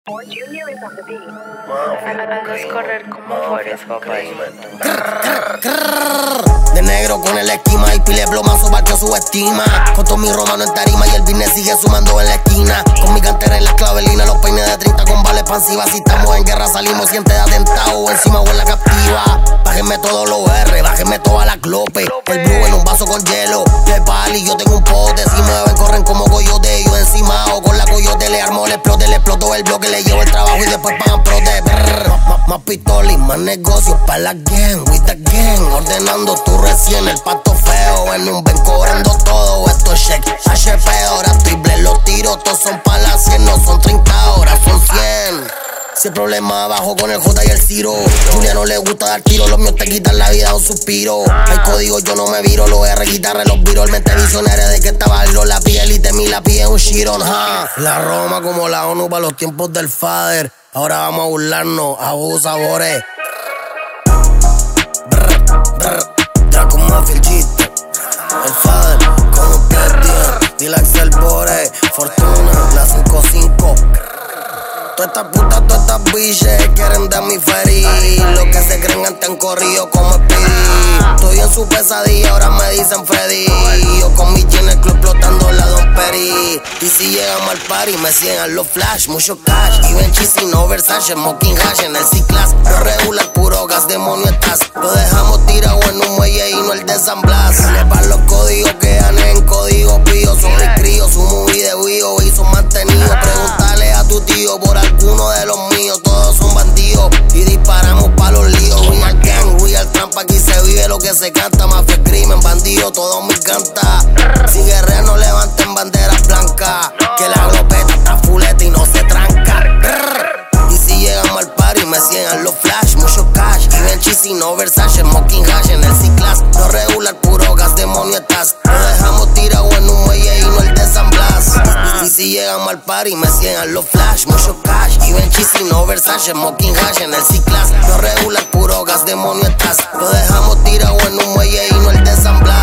Andas correr como Forrest, papá. De negro con el esquima y pile plomazo barco subestima. Con todo mi romano en tarima y el business sigue sumando en la esquina. Con mi cantera en la clavelina, los peines de 30 con vales pansivas. Si estamos en guerra salimos siente de atentado o encima o en la captiva. Bájenme todos los R, bájenme toda la clope. El blue en un vaso con hielo y el pali yo tengo un pote. Si me ven corren como coyote, yo encima o con la coyote le armo, le exploto el bloque, le llevo el trabajo y después pagan prote. Más pistolas y más negocios pa' la gang, with the gang. Ordenando tú recién el pato feo. En un ven cobrando todo, esto es check HP, ahora triple. Los tiros todos son pa' las 100, no son 30 horas, son 100. Si el problema abajo con el J y el Ciro. Julia no le gusta dar tiro, los míos te quitan la vida a un suspiro. Hay código, yo no me viro, los R guitarra, los viro. El mente visionaria de que estaba yo la piel y de mí la piel un shiron, La Roma como la ONU para los tiempos del father. Ahora vamos a burlarnos, abusadores. Draco Mafia el chiste. El father con un pie 10. Dilax el bore. Fortuna, la 5-5. Todas estas putas, todas estas biches quieren de mi ferry. Los que se creen antes han corrido como Speedy. Estoy en su pesadilla, ahora me dicen Freddy. Yo con mi chin en el club explotando la Don Perry. Y si llegamos al party me siguen los flash, mucho cash. Y ven cheesy, no Versace, smoking hash en el C-Class. Lo regular, puro gas, demonio estás. Lo dejamos tirado en un muelle y no el de San Blas. Le van los códigos que gané en código pío. Son mis críos, su movie de Wio y son mantenidos. Pregúntale a tu tío por alguno de los míos, todos son bandidos y disparamos pa' los líos. Real gang, real trampa, aquí se vive lo que se canta. Mafia, crimen, bandido, todo me encanta. Si guerrean no levanten banderas blancas, que la glopeta está fuleta y no se tranca. Y si llegamos al party me ciegan los flash, mucho cash. Y ven cheesy, no Versace, smoking hash en el C-Class. Lo regular, puro gas, demonio estás. Lo dejamos tirado en un muelle y no el de San Blas. Y si llegamos al party me ciegan los flash, mucho cash. Y ven cheesy, no Versace, smoking hash en el C-Class. Lo regular, puro gas, demonio estás. Lo dejamos tirado en un muelle y no el de San Blas.